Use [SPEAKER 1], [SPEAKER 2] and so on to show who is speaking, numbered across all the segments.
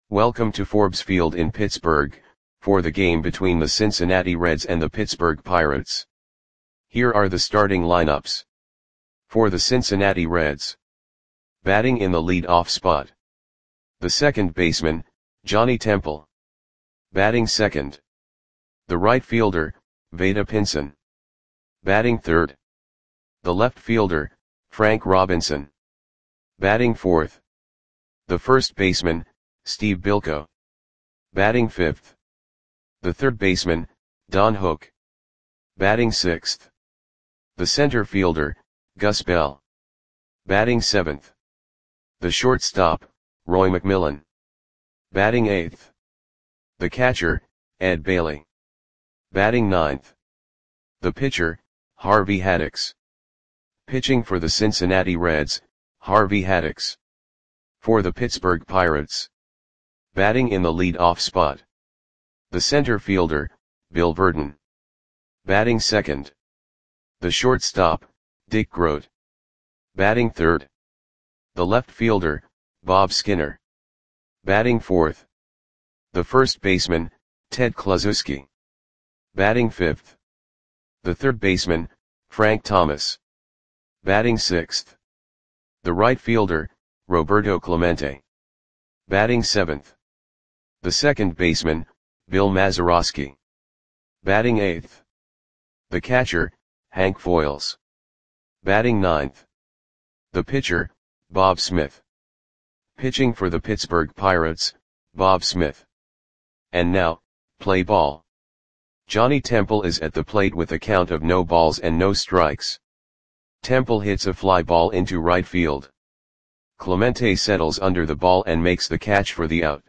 [SPEAKER 1] Welcome to Forbes Field in Pittsburgh, for the game between the Cincinnati Reds and the Pittsburgh Pirates. Here are the starting lineups. For the Cincinnati Reds. Batting in the lead-off spot. The second baseman, Johnny Temple. Batting second. The right fielder, Vada Pinson. Batting third. The left fielder, Frank Robinson. Batting fourth. The first baseman, Steve Bilko. Batting fifth. The third baseman, Don Hook. Batting sixth. The center fielder, Gus Bell. Batting seventh. The shortstop, Roy McMillan. Batting eighth. The catcher, Ed Bailey. Batting ninth. The pitcher, Harvey Haddix. Pitching for the Cincinnati Reds, Harvey Haddix. For the Pittsburgh Pirates. Batting in the lead-off spot. The center fielder, Bill Virdon. Batting second. The shortstop, Dick Groat. Batting third. The left fielder, Bob Skinner. Batting fourth. The first baseman, Ted Kluszewski. Batting fifth. The third baseman, Frank Thomas. Batting sixth. The right fielder, Roberto Clemente. Batting seventh. The second baseman, Bill Mazeroski. Batting eighth. The catcher, Hank Foyles. Batting ninth. The pitcher, Bob Smith. Pitching for the Pittsburgh Pirates, Bob Smith. And now, play ball. Johnny Temple is at the plate with a count of no balls and no strikes. Temple hits a fly ball into right field. Clemente settles under the ball and makes the catch for the out.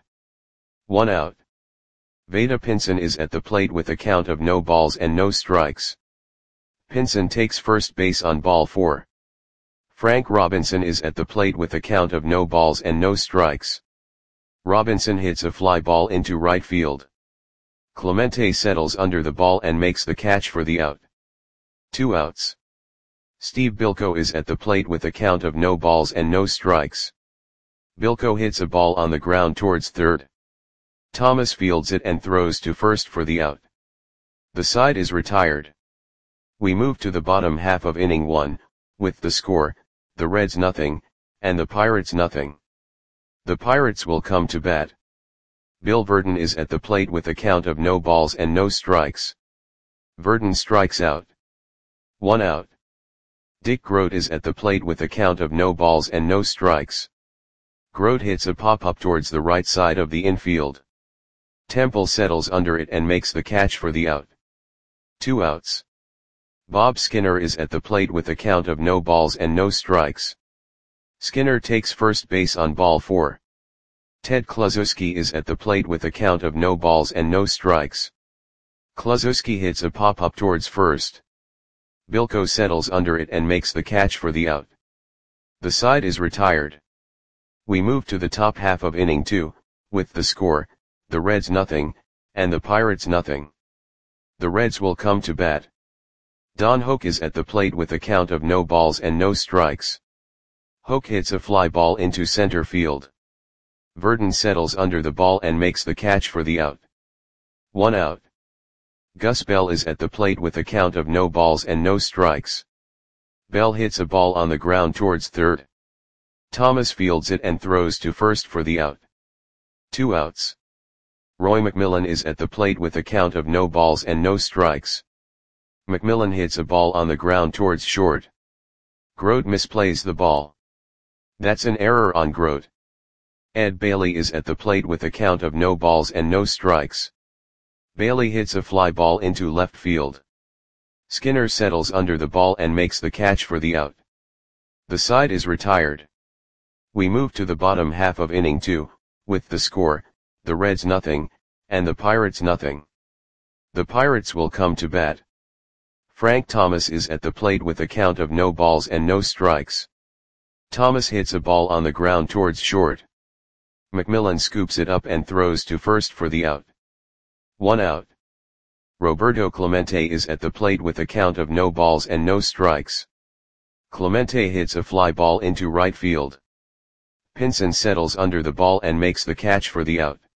[SPEAKER 1] 1 out. Vada Pinson is at the plate with a count of no balls and no strikes. Pinson takes first base on ball 4. Frank Robinson is at the plate with a count of no balls and no strikes. Robinson hits a fly ball into right field. Clemente settles under the ball and makes the catch for the out. 2 outs. Steve Bilko is at the plate with a count of no balls and no strikes. Bilko hits a ball on the ground towards third. Thomas fields it and throws to first for the out. The side is retired. We move to the bottom half of inning 1, with the score, the Reds nothing, and the Pirates nothing. The Pirates will come to bat. Bill Virdon is at the plate with a count of no balls and no strikes. Virdon strikes out. 1 out. Dick Groat is at the plate with a count of no balls and no strikes. Groat hits a pop-up towards the right side of the infield. Temple settles under it and makes the catch for the out. 2 outs. Bob Skinner is at the plate with a count of no balls and no strikes. Skinner takes first base on ball 4. Ted Kluszewski is at the plate with a count of no balls and no strikes. Kluszewski hits a pop-up towards first. Bilko settles under it and makes the catch for the out. The side is retired. We move to the top half of inning 2, with the score, the Reds nothing, and the Pirates nothing. The Reds will come to bat. Don Hook is at the plate with a count of no balls and no strikes. Hook hits a fly ball into center field. Virdon settles under the ball and makes the catch for the out. 1 out. Gus Bell is at the plate with a count of no balls and no strikes. Bell hits a ball on the ground towards third. Thomas fields it and throws to first for the out. 2 outs. Roy McMillan is at the plate with a count of no balls and no strikes. McMillan hits a ball on the ground towards short. Groat misplays the ball. That's an error on Groat. Ed Bailey is at the plate with a count of no balls and no strikes. Bailey hits a fly ball into left field. Skinner settles under the ball and makes the catch for the out. The side is retired. We move to the bottom half of inning 2, with the score, the Reds nothing, and the Pirates nothing. The Pirates will come to bat. Frank Thomas is at the plate with a count of no balls and no strikes. Thomas hits a ball on the ground towards short. McMillan scoops it up and throws to first for the out. 1 out. Roberto Clemente is at the plate with a count of no balls and no strikes. Clemente hits a fly ball into right field. Pinson settles under the ball and makes the catch for the out.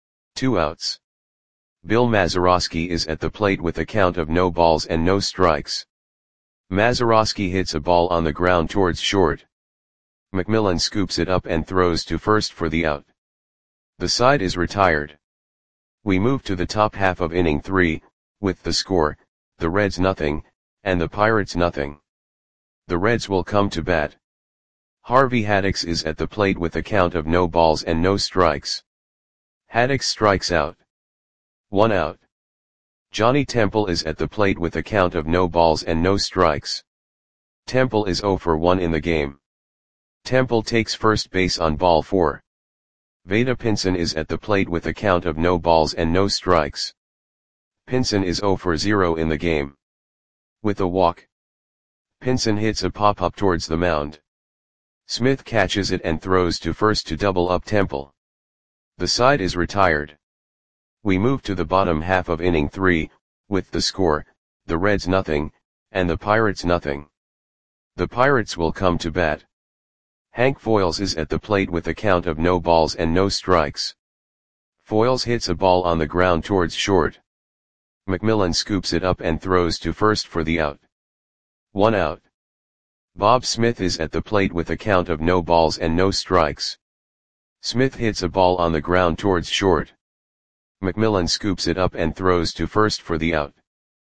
[SPEAKER 1] 2 outs. Bill Mazeroski is at the plate with a count of no balls and no strikes. Mazeroski hits a ball on the ground towards short. McMillan scoops it up and throws to first for the out. The side is retired. We move to the top half of inning 3, with the score, the Reds nothing, and the Pirates nothing. The Reds will come to bat. Harvey Haddix is at the plate with a count of no balls and no strikes. Haddix strikes out. 1 out. Johnny Temple is at the plate with a count of no balls and no strikes. Temple is 0 for 1 in the game. Temple takes first base on ball 4. Vada Pinson is at the plate with a count of no balls and no strikes. Pinson is 0 for 0 in the game. With a walk, Pinson hits a pop-up towards the mound. Smith catches it and throws to first to double up Temple. The side is retired. We move to the bottom half of inning 3, with the score, the Reds nothing, and the Pirates nothing. The Pirates will come to bat. Hank Foyles is at the plate with a count of no balls and no strikes. Foyles hits a ball on the ground towards short. McMillan scoops it up and throws to first for the out. 1 out. Bob Smith is at the plate with a count of no balls and no strikes. Smith hits a ball on the ground towards short. McMillan scoops it up and throws to first for the out.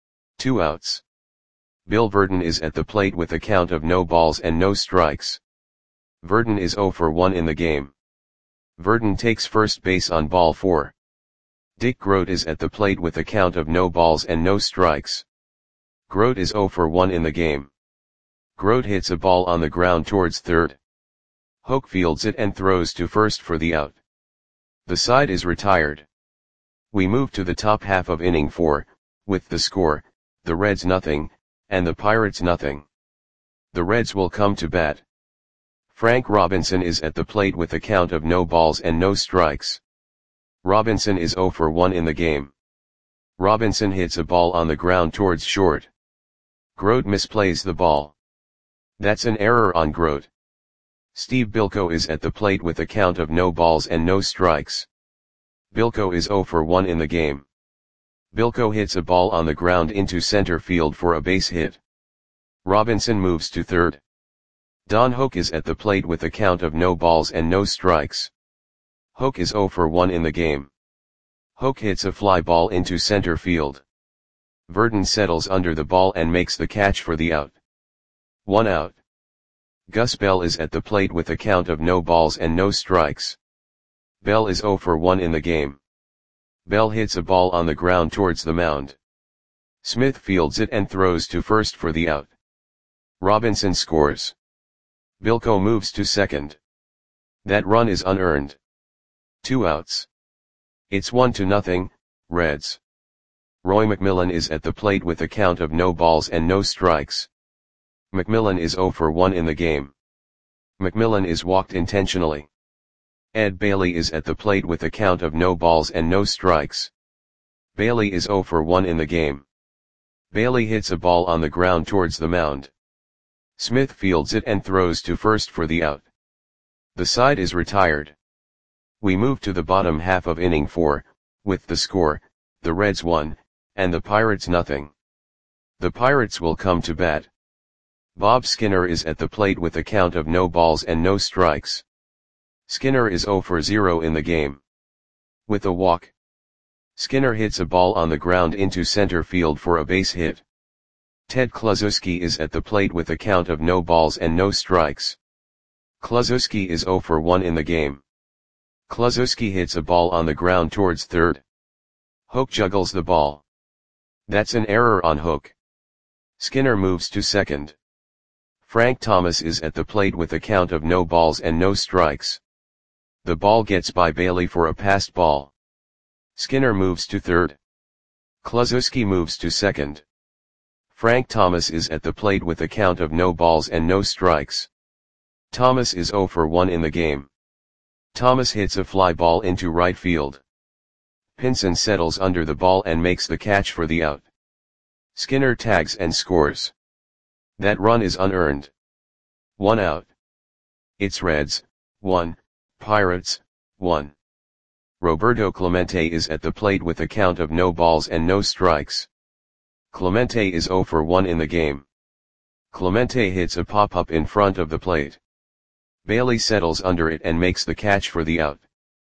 [SPEAKER 1] 2 outs. Bill Verdon is at the plate with a count of no balls and no strikes. Verdon is 0 for 1 in the game. Verdon takes first base on ball 4. Dick Grote is at the plate with a count of no balls and no strikes. Grote is 0 for 1 in the game. Grote hits a ball on the ground towards third. Hoke fields it and throws to first for the out. The side is retired. We move to the top half of inning 4, with the score, the Reds nothing, and the Pirates nothing. The Reds will come to bat. Frank Robinson is at the plate with a count of no balls and no strikes. Robinson is 0 for 1 in the game. Robinson hits a ball on the ground towards short. Grote misplays the ball. That's an error on Grote. Steve Bilko is at the plate with a count of no balls and no strikes. Bilko is 0 for 1 in the game. Bilko hits a ball on the ground into center field for a base hit. Robinson moves to third. Don Hoke is at the plate with a count of no balls and no strikes. Hoke is 0 for 1 in the game. Hoke hits a fly ball into center field. Verdon settles under the ball and makes the catch for the out. 1 out. Gus Bell is at the plate with a count of no balls and no strikes. Bell is 0 for 1 in the game. Bell hits a ball on the ground towards the mound. Smith fields it and throws to first for the out. Robinson scores. Bilko moves to second. That run is unearned. 2 outs. It's 1-0, Reds. Roy McMillan is at the plate with a count of no balls and no strikes. McMillan is 0 for 1 in the game. McMillan is walked intentionally. Ed Bailey is at the plate with a count of no balls and no strikes. Bailey is 0 for 1 in the game. Bailey hits a ball on the ground towards the mound. Smith fields it and throws to first for the out. The side is retired. We move to the bottom half of inning 4, with the score, the Reds 1, and the Pirates nothing. The Pirates will come to bat. Bob Skinner is at the plate with a count of no balls and no strikes. Skinner is 0 for 0 in the game. With a walk, Skinner hits a ball on the ground into center field for a base hit. Ted Kluszewski is at the plate with a count of no balls and no strikes. Kluszewski is 0 for 1 in the game. Kluszewski hits a ball on the ground towards third. Hoke juggles the ball. That's an error on Hoke. Skinner moves to second. Frank Thomas is at the plate with a count of no balls and no strikes. The ball gets by Bailey for a passed ball. Skinner moves to third. Kluszewski moves to second. Frank Thomas is at the plate with a count of no balls and no strikes. Thomas is 0 for 1 in the game. Thomas hits a fly ball into right field. Pinson settles under the ball and makes the catch for the out. Skinner tags and scores. That run is unearned. 1 out. It's Reds, 1, Pirates, 1. Roberto Clemente is at the plate with a count of no balls and no strikes. Clemente is 0 for 1 in the game. Clemente hits a pop-up in front of the plate. Bailey settles under it and makes the catch for the out.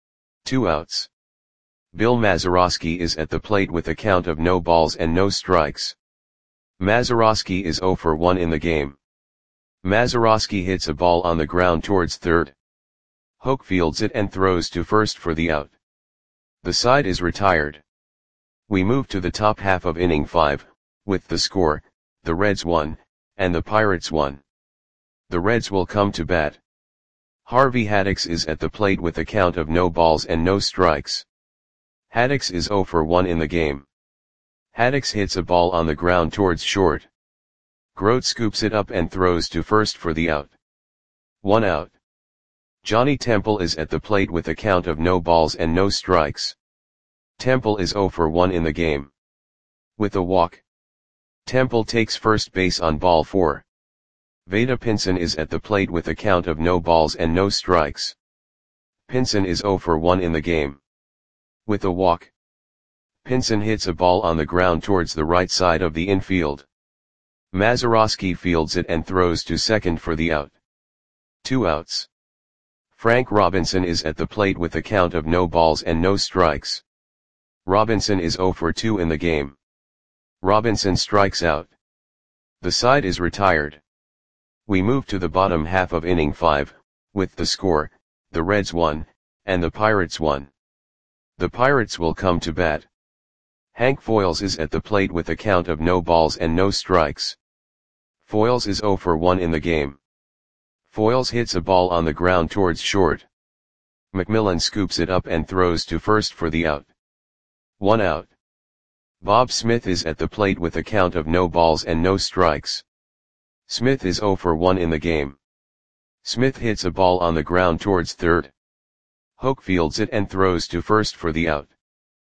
[SPEAKER 1] 2 outs. Bill Mazeroski is at the plate with a count of no balls and no strikes. Mazeroski is 0 for 1 in the game. Mazeroski hits a ball on the ground towards third. Hoke fields it and throws to first for the out. The side is retired. We move to the top half of inning 5, with the score, the Reds 1, and the Pirates 1. The Reds will come to bat. Harvey Haddix is at the plate with a count of no balls and no strikes. Haddix is 0 for 1 in the game. Haddix hits a ball on the ground towards short. Grote scoops it up and throws to first for the out. 1 out. Johnny Temple is at the plate with a count of no balls and no strikes. Temple is 0 for 1 in the game. With a walk, Temple takes first base on ball 4. Vada Pinson is at the plate with a count of no balls and no strikes. Pinson is 0 for 1 in the game. With a walk, Pinson hits a ball on the ground towards the right side of the infield. Mazeroski fields it and throws to second for the out. 2 outs. Frank Robinson is at the plate with a count of no balls and no strikes. Robinson is 0 for 2 in the game. Robinson strikes out. The side is retired. We move to the bottom half of inning 5, with the score, the Reds 1, and the Pirates 1. The Pirates will come to bat. Hank Foils is at the plate with a count of no balls and no strikes. Foils is 0 for 1 in the game. Foils hits a ball on the ground towards short. McMillan scoops it up and throws to first for the out. 1 out. Bob Smith is at the plate with a count of no balls and no strikes. Smith is 0 for 1 in the game. Smith hits a ball on the ground towards third. Hoke fields it and throws to first for the out.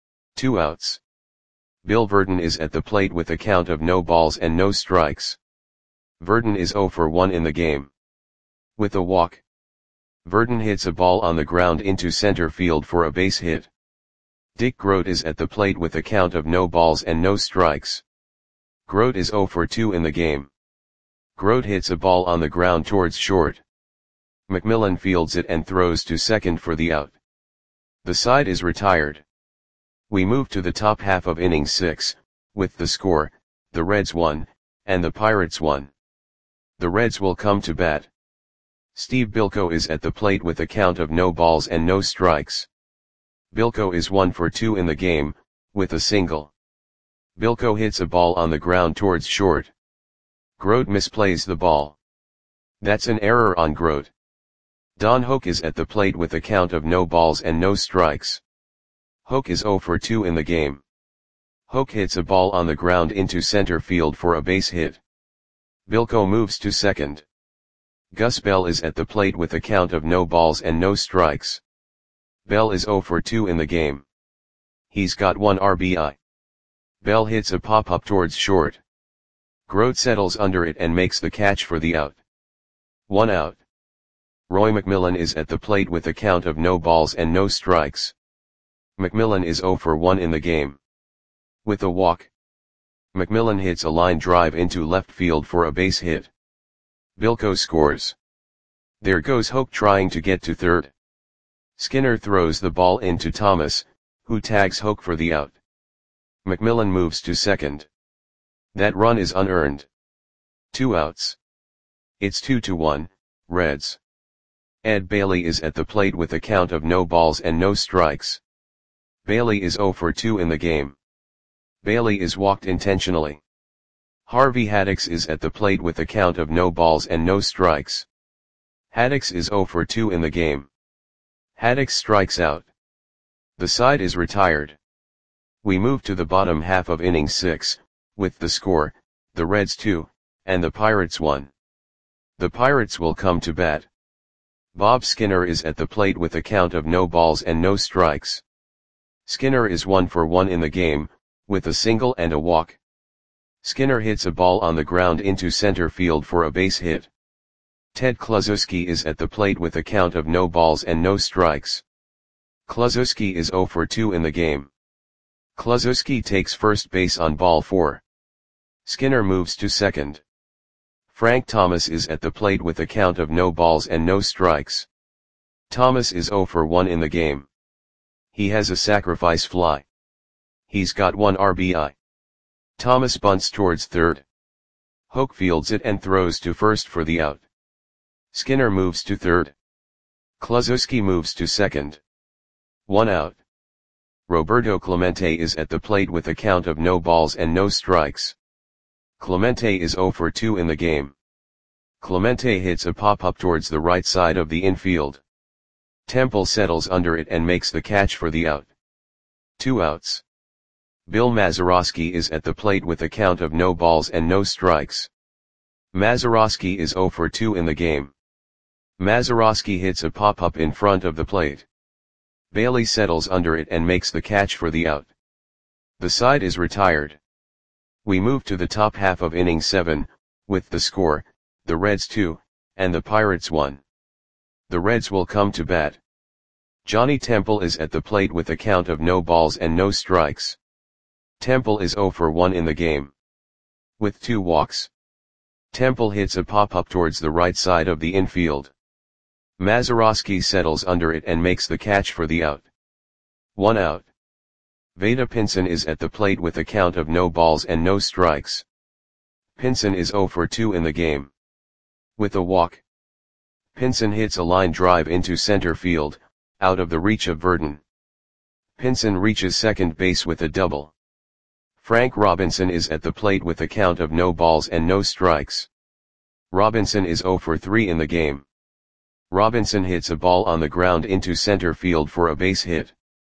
[SPEAKER 1] 2 outs. Bill Verdon is at the plate with a count of no balls and no strikes. Verdon is 0 for 1 in the game. With a walk, Verdon hits a ball on the ground into center field for a base hit. Dick Grote is at the plate with a count of no balls and no strikes. Grote is 0 for 2 in the game. Grote hits a ball on the ground towards short. McMillan fields it and throws to second for the out. The side is retired. We move to the top half of inning 6, with the score, the Reds 1, and the Pirates 1. The Reds will come to bat. Steve Bilko is at the plate with a count of no balls and no strikes. Bilko is 1 for 2 in the game, with a single. Bilko hits a ball on the ground towards short. Grote misplays the ball. That's an error on Grote. Don Hoke is at the plate with a count of no balls and no strikes. Hoke is 0 for 2 in the game. Hoke hits a ball on the ground into center field for a base hit. Bilko moves to second. Gus Bell is at the plate with a count of no balls and no strikes. Bell is 0 for 2 in the game. He's got 1 RBI. Bell hits a pop-up towards short. Grote settles under it and makes the catch for the out. 1 out. Roy McMillan is at the plate with a count of no balls and no strikes. McMillan is 0 for 1 in the game. With a walk, McMillan hits a line drive into left field for a base hit. Bilko scores. There goes Hoke trying to get to third. Skinner throws the ball into Thomas, who tags Hoke for the out. McMillan moves to second. That run is unearned. 2 outs. It's 2-1, Reds. Ed Bailey is at the plate with a count of no balls and no strikes. Bailey is 0 for 2 in the game. Bailey is walked intentionally. Harvey Haddix is at the plate with a count of no balls and no strikes. Haddix is 0 for 2 in the game. Haddix strikes out. The side is retired. We move to the bottom half of inning 6, with the score, the Reds 2, and the Pirates 1. The Pirates will come to bat. Bob Skinner is at the plate with a count of no balls and no strikes. Skinner is 1 for 1 in the game, with a single and a walk. Skinner hits a ball on the ground into center field for a base hit. Ted Kluszewski is at the plate with a count of no balls and no strikes. Kluszewski is 0 for 2 in the game. Kluszewski takes first base on ball 4. Skinner moves to second. Frank Thomas is at the plate with a count of no balls and no strikes. Thomas is 0 for 1 in the game. He has a sacrifice fly. He's got 1 RBI. Thomas bunts towards third. Hoke fields it and throws to first for the out. Skinner moves to third. Kluszewski moves to second. 1 out. Roberto Clemente is at the plate with a count of no balls and no strikes. Clemente is 0 for 2 in the game. Clemente hits a pop-up towards the right side of the infield. Temple settles under it and makes the catch for the out. 2 outs. Bill Mazeroski is at the plate with a count of no balls and no strikes. Mazeroski is 0 for 2 in the game. Mazeroski hits a pop-up in front of the plate. Bailey settles under it and makes the catch for the out. The side is retired. We move to the top half of inning 7, with the score, the Reds 2, and the Pirates 1. The Reds will come to bat. Johnny Temple is at the plate with a count of no balls and no strikes. Temple is 0 for 1 in the game. With 2 walks. Temple hits a pop-up towards the right side of the infield. Mazeroski settles under it and makes the catch for the out. 1 out. Vada Pinson is at the plate with a count of no balls and no strikes. Pinson is 0 for 2 in the game. With a walk. Pinson hits a line drive into center field, out of the reach of Verdon. Pinson reaches second base with a double. Frank Robinson is at the plate with a count of no balls and no strikes. Robinson is 0 for 3 in the game. Robinson hits a ball on the ground into center field for a base hit.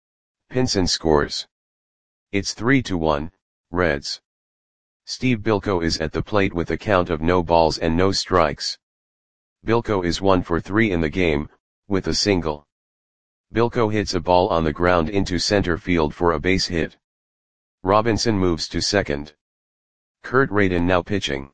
[SPEAKER 1] Pinson scores. It's 3-1, Reds. Steve Bilko is at the plate with a count of no balls and no strikes. Bilko is 1 for 3 in the game, with a single. Bilko hits a ball on the ground into center field for a base hit. Robinson moves to second. Kurt Radin now pitching.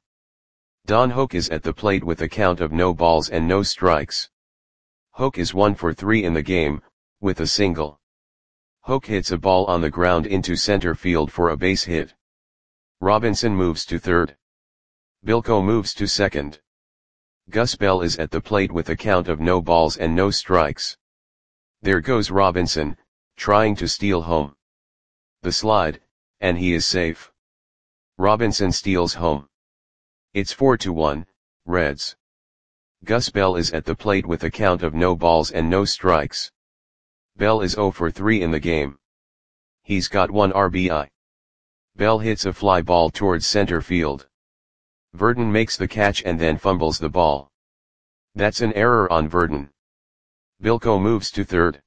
[SPEAKER 1] Don Hoke is at the plate with a count of no balls and no strikes. Hoke is 1 for 3 in the game, with a single. Hoke hits a ball on the ground into center field for a base hit. Robinson moves to third. Bilko moves to second. Gus Bell is at the plate with a count of no balls and no strikes. There goes Robinson, trying to steal home. The slide, and he is safe. Robinson steals home. It's 4-1, Reds. Gus Bell is at the plate with a count of no balls and no strikes. Bell is 0 for 3 in the game. He's got 1 RBI. Bell hits a fly ball towards center field. Verdon makes the catch and then fumbles the ball. That's an error on Verdon. Bilko moves to third.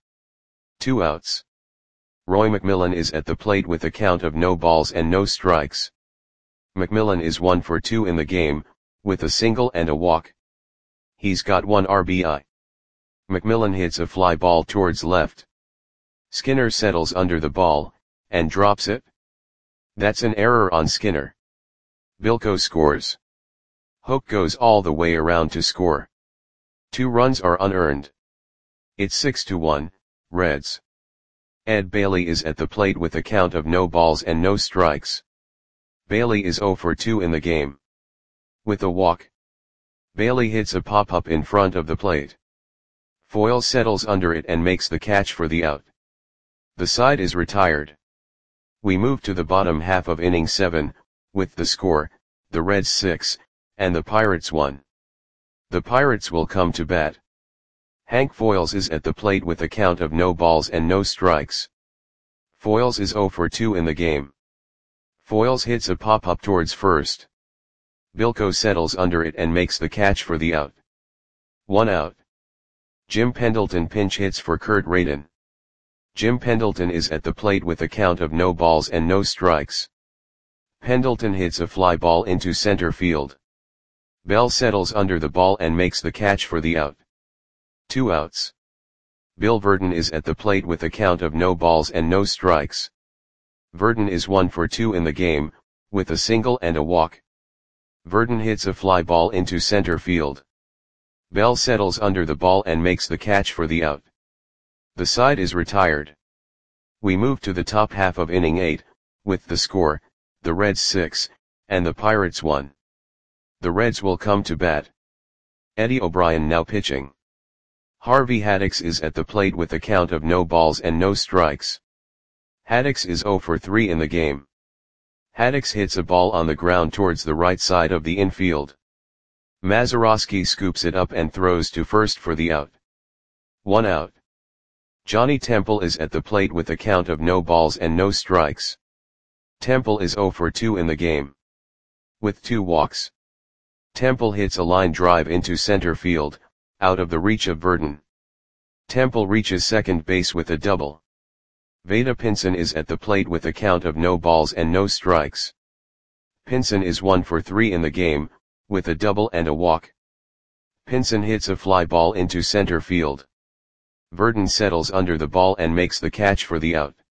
[SPEAKER 1] 2 outs. Roy McMillan is at the plate with a count of no balls and no strikes. McMillan is 1 for 2 in the game, with a single and a walk. He's got 1 RBI. McMillan hits a fly ball towards left. Skinner settles under the ball, and drops it. That's an error on Skinner. Bilko scores. Hoke goes all the way around to score. 2 runs are unearned. It's 6-1, Reds. Ed Bailey is at the plate with a count of no balls and no strikes. Bailey is 0 for 2 in the game. With a walk. Bailey hits a pop-up in front of the plate. Foyle settles under it and makes the catch for the out. The side is retired. We move to the bottom half of inning 7, with the score, the Reds 6, and the Pirates 1. The Pirates will come to bat. Hank Foyles is at the plate with a count of no balls and no strikes. Foyles is 0 for 2 in the game. Foyles hits a pop-up towards first. Bilko settles under it and makes the catch for the out. 1 out. Jim Pendleton pinch hits for Kurt Radin. Jim Pendleton is at the plate with a count of no balls and no strikes. Pendleton hits a fly ball into center field. Bell settles under the ball and makes the catch for the out. 2 outs. Bill Verdon is at the plate with a count of no balls and no strikes. Verdon is 1 for 2 in the game, with a single and a walk. Verdon hits a fly ball into center field. Bell settles under the ball and makes the catch for the out. The side is retired. We move to the top half of inning 8, with the score, the Reds 6, and the Pirates 1. The Reds will come to bat. Eddie O'Brien now pitching. Harvey Haddix is at the plate with a count of no balls and no strikes. Haddix is 0 for 3 in the game. Haddix hits a ball on the ground towards the right side of the infield. Mazeroski scoops it up and throws to first for the out. 1 out. Johnny Temple is at the plate with a count of no balls and no strikes. Temple is 0 for 2 in the game. With 2 walks. Temple hits a line drive into center field, out of the reach of Verdon. Temple reaches second base with a double. Vada Pinson is at the plate with a count of no balls and no strikes. Pinson is 1 for 3 in the game, with a double and a walk. Pinson hits a fly ball into center field. Verdon settles under the ball and makes the catch for the out.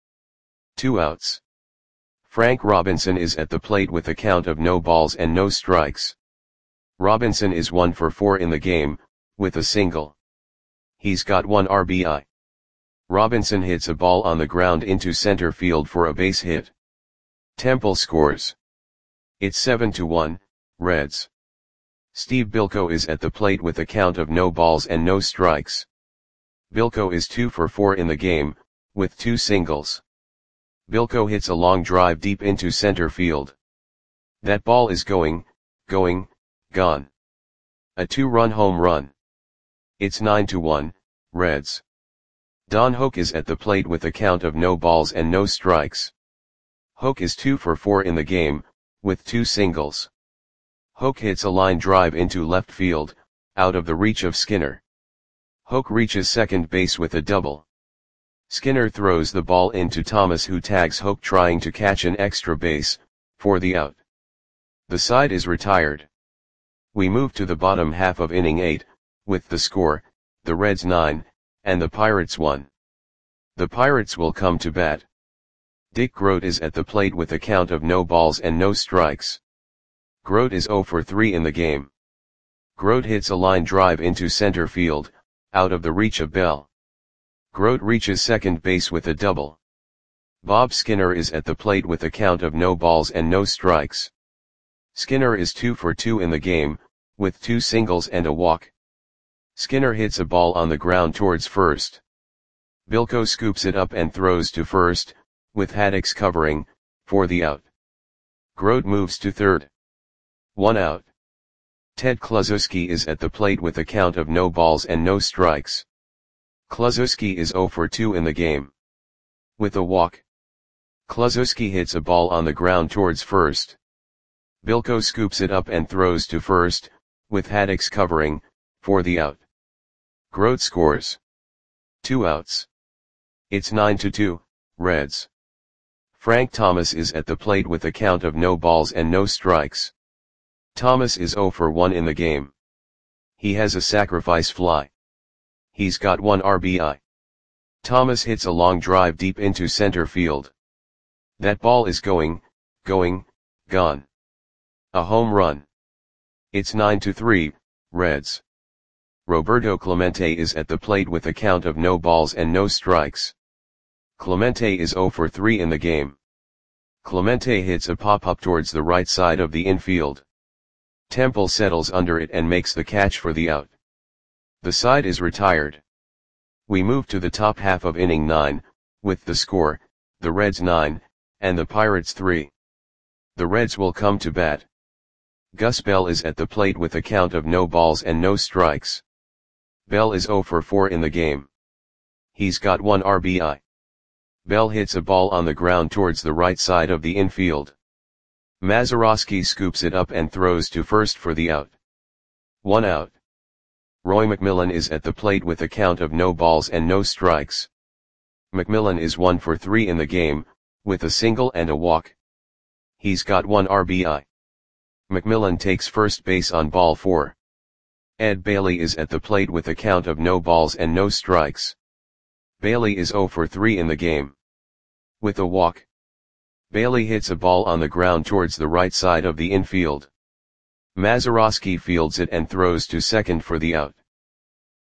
[SPEAKER 1] 2 outs. Frank Robinson is at the plate with a count of no balls and no strikes. Robinson is 1 for 4 in the game, with a single. He's got 1 RBI. Robinson hits a ball on the ground into center field for a base hit. Temple scores. It's 7-1, Reds. Steve Bilko is at the plate with a count of no balls and no strikes. Bilko is 2 for 4 in the game, with 2 singles. Bilko hits a long drive deep into center field. That ball is going, gone. A 2-run home run. It's 9-1, Reds. Don Hoak is at the plate with a count of no balls and no strikes. Hoak is 2 for 4 in the game, with 2 singles. Hoak hits a line drive into left field, out of the reach of Skinner. Hoak reaches second base with a double. Skinner throws the ball into Thomas, who tags Hoak trying to catch an extra base, for the out. The side is retired. We move to the bottom half of inning 8, with the score, the Reds 9, and the Pirates 1. The Pirates will come to bat. Dick Grote is at the plate with a count of no balls and no strikes. Grote is 0 for 3 in the game. Grote hits a line drive into center field, out of the reach of Bell. Grote reaches second base with a double. Bob Skinner is at the plate with a count of no balls and no strikes. Skinner is 2 for 2 in the game, with 2 singles and a walk. Skinner hits a ball on the ground towards first. Bilko scoops it up and throws to first, with Haddix covering, for the out. Grote moves to third. 1 out. Ted Kluszewski is at the plate with a count of no balls and no strikes. Kluszewski is 0 for 2 in the game. With a walk. Kluszewski hits a ball on the ground towards first. Bilko scoops it up and throws to first, with Haddix covering, for the out. Grote scores. 2 outs. It's 9-2, Reds. Frank Thomas is at the plate with a count of no balls and no strikes. Thomas is 0 for 1 in the game. He has a sacrifice fly. He's got 1 RBI. Thomas hits a long drive deep into center field. That ball is going, gone. A home run. It's 9-3, Reds. Roberto Clemente is at the plate with a count of no balls and no strikes. Clemente is 0 for 3 in the game. Clemente hits a pop-up towards the right side of the infield. Temple settles under it and makes the catch for the out. The side is retired. We move to the top half of inning 9, with the score, the Reds 9, and the Pirates 3. The Reds will come to bat. Gus Bell is at the plate with a count of no balls and no strikes. Bell is 0 for 4 in the game. He's got 1 RBI. Bell hits a ball on the ground towards the right side of the infield. Mazeroski scoops it up and throws to first for the out. 1 out. Roy McMillan is at the plate with a count of no balls and no strikes. McMillan is 1 for 3 in the game, with a single and a walk. He's got 1 RBI. McMillan takes first base on ball 4. Ed Bailey is at the plate with a count of no balls and no strikes. Bailey is 0 for 3 in the game. With a walk. Bailey hits a ball on the ground towards the right side of the infield. Mazeroski fields it and throws to second for the out.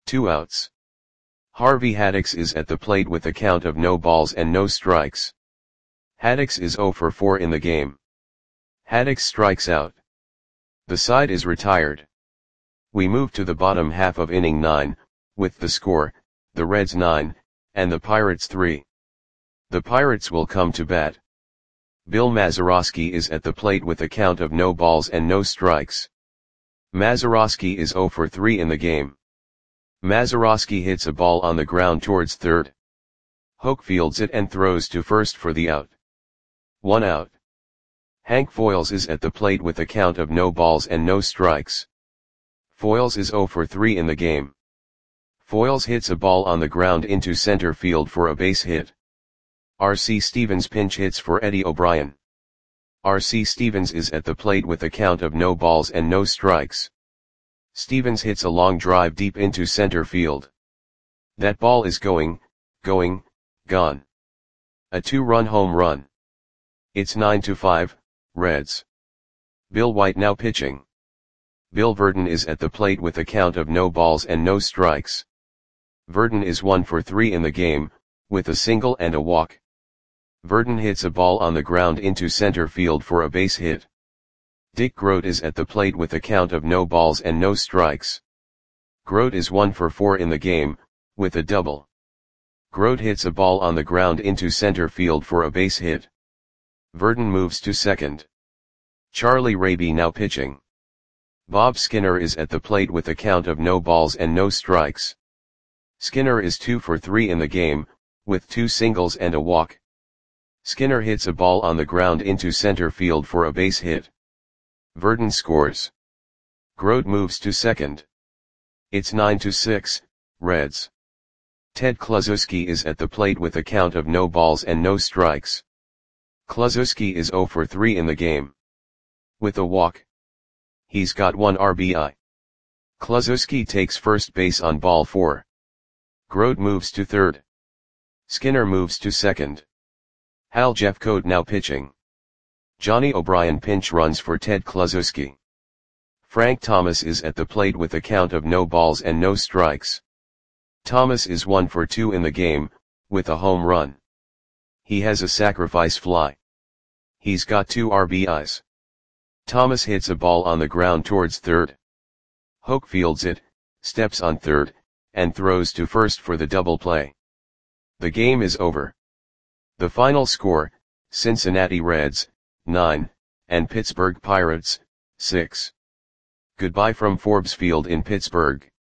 [SPEAKER 1] 2 outs. Harvey Haddix is at the plate with a count of no balls and no strikes. Haddix is 0 for 4 in the game. Haddix strikes out. The side is retired. We move to the bottom half of inning 9, with the score, the Reds 9, and the Pirates 3. The Pirates will come to bat. Bill Mazeroski is at the plate with a count of no balls and no strikes. Mazeroski is 0 for 3 in the game. Mazeroski hits a ball on the ground towards third. Hoke fields it and throws to first for the out. 1 out. Hank Foils is at the plate with a count of no balls and no strikes. Foils is 0 for 3 in the game. Foils hits a ball on the ground into center field for a base hit. R.C. Stevens pinch hits for Eddie O'Brien. R.C. Stevens is at the plate with a count of no balls and no strikes. Stevens hits a long drive deep into center field. That ball is gone. A 2-run home run. It's 9-5, Reds. Bill White now pitching. Bill Verdon is at the plate with a count of no balls and no strikes. Verdon is 1 for 3 in the game, with a single and a walk. Verdon hits a ball on the ground into center field for a base hit. Dick Groat is at the plate with a count of no balls and no strikes. Groat is 1 for 4 in the game, with a double. Groat hits a ball on the ground into center field for a base hit. Verdon moves to second. Charlie Raby now pitching. Bob Skinner is at the plate with a count of no balls and no strikes. Skinner is 2 for 3 in the game, with 2 singles and a walk. Skinner hits a ball on the ground into center field for a base hit. Verdon scores. Groat moves to second. It's 9-6, Reds. Ted Kluszewski is at the plate with a count of no balls and no strikes. Kluszewski is 0 for 3 in the game. With a walk. He's got 1 RBI. Kluszewski takes first base on ball 4. Groat moves to third. Skinner moves to second. Hal Jeffcoat now pitching. Johnny O'Brien pinch runs for Ted Kluszewski. Frank Thomas is at the plate with a count of no balls and no strikes. Thomas is 1 for 2 in the game, with a home run. He has a sacrifice fly. He's got 2 RBIs. Thomas hits a ball on the ground towards third. Hoke fields it, steps on third, and throws to first for the double play. The game is over. The final score, Cincinnati Reds, 9, and Pittsburgh Pirates, 6. Goodbye from Forbes Field in Pittsburgh.